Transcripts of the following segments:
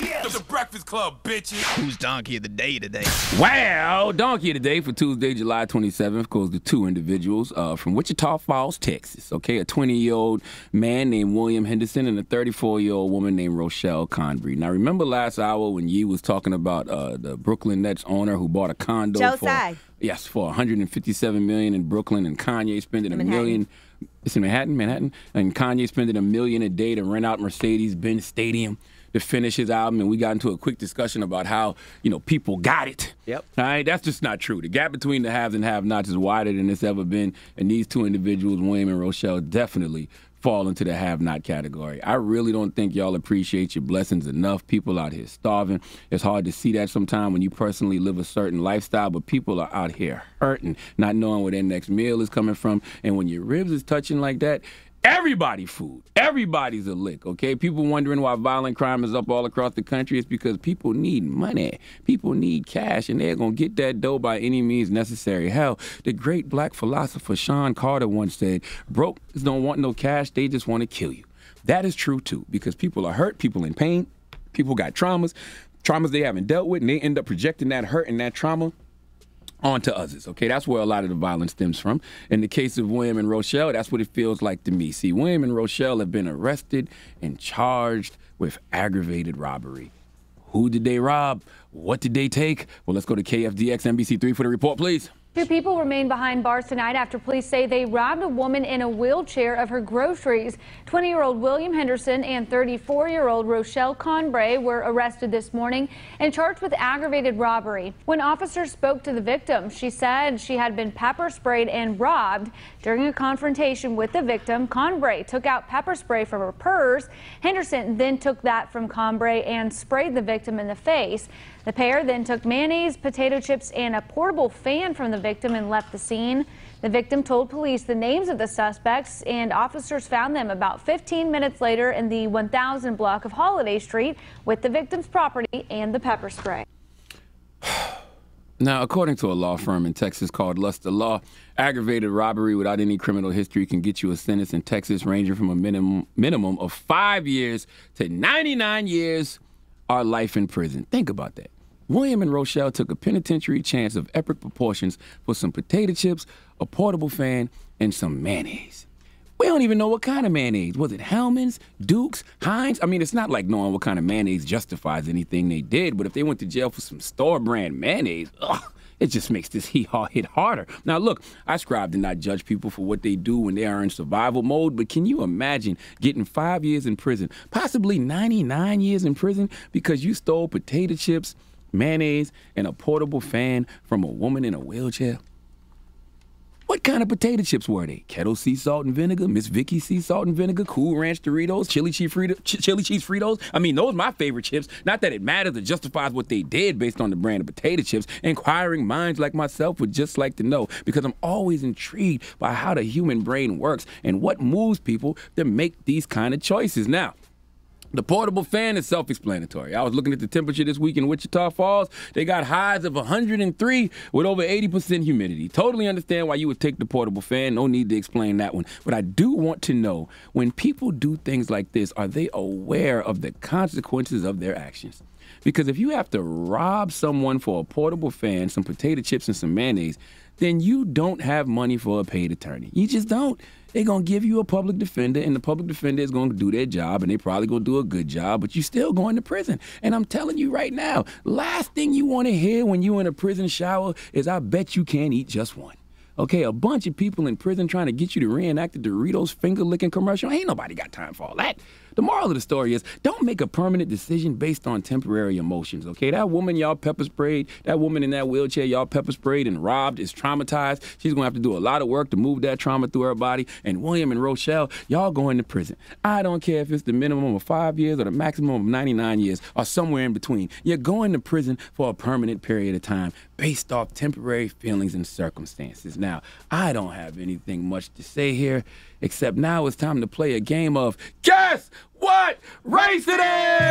Yes. The Breakfast Club, bitches. Who's Donkey of the Day today? Well, Donkey of the Day for Tuesday, July 27th goes to two individuals from Wichita Falls, Texas. Okay, a 20-year-old man named William Henderson and a 34-year-old woman named Rochelle Convery. Now, remember last hour when Yee was talking about the Brooklyn Nets owner who bought a condo for $157 million in Brooklyn, and Kanye spending $1 million. It's in Manhattan, and Kanye spending $1 million a day to rent out Mercedes-Benz Stadium to finish his album, and we got into a quick discussion about how, people got it. Yep. All right, that's just not true. The gap between the haves and have-nots is wider than it's ever been, and these two individuals, William and Rochelle, definitely fall into the have-not category. I really don't think y'all appreciate your blessings enough. People out here starving. It's hard to see that sometimes when you personally live a certain lifestyle, but people are out here hurting, not knowing where their next meal is coming from, and when your ribs is touching like that, everybody food. Everybody's a lick, okay? People wondering why violent crime is up all across the country. It's because people need money. People need cash, and they're going to get that dough by any means necessary. Hell, the great black philosopher Sean Carter once said, broke don't want no cash, they just want to kill you. That is true, too, because people are hurt, people in pain, people got traumas they haven't dealt with, and they end up projecting that hurt and that trauma onto others, okay? That's where a lot of the violence stems from. In the case of William and Rochelle, that's what it feels like to me. See, William and Rochelle have been arrested and charged with aggravated robbery. Who did they rob? What did they take? Well, let's go to KFDX NBC3 for the report, please. Two people remain behind bars tonight after police say they robbed a woman in a wheelchair of her groceries. 20-year-old William Henderson and 34-year-old Rochelle Convery were arrested this morning and charged with aggravated robbery. When officers spoke to the victim, she said she had been pepper sprayed and robbed. During a confrontation with the victim, Convery took out pepper spray from her purse. Henderson then took that from Convery and sprayed the victim in the face. The pair then took mayonnaise, potato chips, and a portable fan from the victim and left the scene. The victim told police the names of the suspects, and officers found them about 15 minutes later in the 1000 block of Holiday Street with the victim's property and the pepper spray. Now, according to a law firm in Texas called Luster Law, aggravated robbery without any criminal history can get you a sentence in Texas ranging from a minimum of 5 years to 99 years or life in prison. Think about that. William and Rochelle took a penitentiary chance of epic proportions for some potato chips, a portable fan, and some mayonnaise. We don't even know what kind of mayonnaise. Was it Hellmann's, Duke's, Heinz? I mean, it's not like knowing what kind of mayonnaise justifies anything they did, but if they went to jail for some store-brand mayonnaise, it just makes this hit harder. Now, look, I strive to not judge people for what they do when they are in survival mode, but can you imagine getting 5 years in prison, possibly 99 years in prison because you stole potato chips, mayonnaise, and a portable fan from a woman in a wheelchair? What kind of potato chips were they? Kettle sea salt and vinegar, Miss Vicky sea salt and vinegar, Cool Ranch Doritos, chili cheese Fritos? I mean, those are my favorite chips. Not that it matters or justifies what they did based on the brand of potato chips. Inquiring minds like myself would just like to know, because I'm always intrigued by how the human brain works and what moves people to make these kind of choices. Now, the portable fan is self-explanatory. I was looking at the temperature this week in Wichita Falls. They got highs of 103 with over 80% humidity. Totally understand why you would take the portable fan. No need to explain that one. But I do want to know, when people do things like this, are they aware of the consequences of their actions? Because if you have to rob someone for a portable fan, some potato chips, and some mayonnaise, then you don't have money for a paid attorney. You just don't. They're going to give you a public defender, and the public defender is going to do their job, and they probably going to do a good job, but you're still going to prison. And I'm telling you right now, last thing you want to hear when you're in a prison shower is, I bet you can't eat just one. Okay, a bunch of people in prison trying to get you to reenact the Doritos finger-licking commercial. Ain't nobody got time for all that. The moral of the story is, don't make a permanent decision based on temporary emotions, okay? That woman y'all pepper sprayed, that woman in that wheelchair y'all pepper sprayed and robbed is traumatized. She's going to have to do a lot of work to move that trauma through her body. And William and Rochelle, y'all going to prison. I don't care if it's the minimum of 5 years or the maximum of 99 years or somewhere in between. You're going to prison for a permanent period of time based off temporary feelings and circumstances. Now, I don't have anything much to say here, except now it's time to play a game of Guess What Race It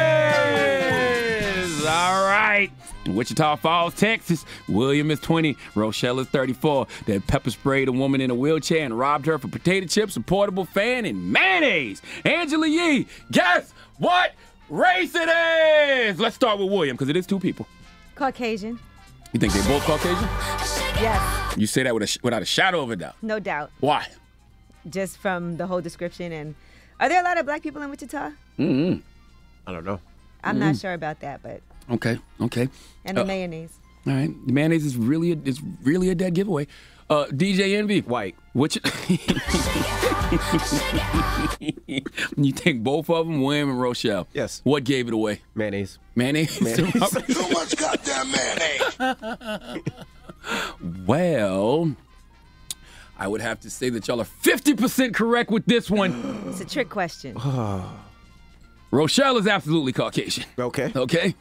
Is! All right. In Wichita Falls, Texas, William is 20, Rochelle is 34. They pepper sprayed a woman in a wheelchair and robbed her for potato chips, a portable fan, and mayonnaise. Angela Yee, guess what race it is? Okay, so let's start with William, because it is two people. Caucasian. You think they both Caucasian? Yes, You say that without a shadow of a doubt. no doubt. Why? Just from the whole description. And are there a lot of black people in Wichita? Mm-hmm. I don't know. I'm not sure about that, but Okay. and the mayonnaise. All right. The mayonnaise is really a dead giveaway. DJ Envy. White. Which you take both of them, William and Rochelle. Yes. What gave it away? Mayonnaise. Mayonnaise? Too much goddamn mayonnaise. Well, I would have to say that y'all are 50% correct with this one. It's a trick question. Rochelle is absolutely Caucasian. Okay. Okay?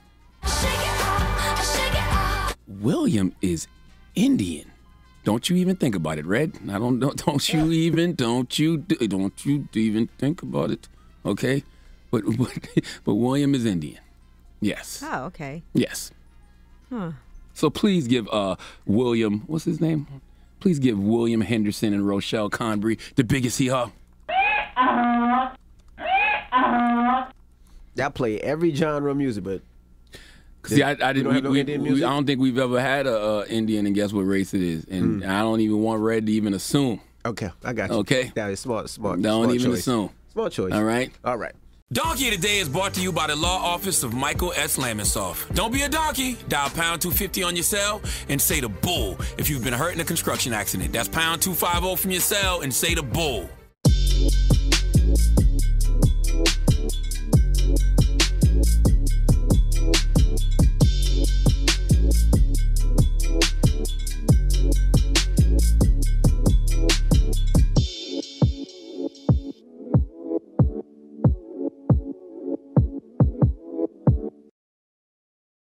William is Indian. Don't you even think about it, Red. Don't you even think about it. Okay? But William is Indian. Yes. Oh, okay. Yes. So please give William, what's his name? Please give William Henderson and Rochelle Conbury the biggest hee-haw. I play every genre of music, but See, I didn't. don't have no Indian music? I don't think we've ever had a Indian, and guess what race it is? And I don't even want Red to even assume. okay, I got you. Okay. That is smart. Don't smart even choice. assume. Smart choice. All right. All right. Donkey of the Day is brought to you by the law office of Michael S. Lamonsoff. Don't be a donkey. Dial pound 250 on your cell and say the bull if you've been hurt in a construction accident. That's pound 250 from your cell and say the bull.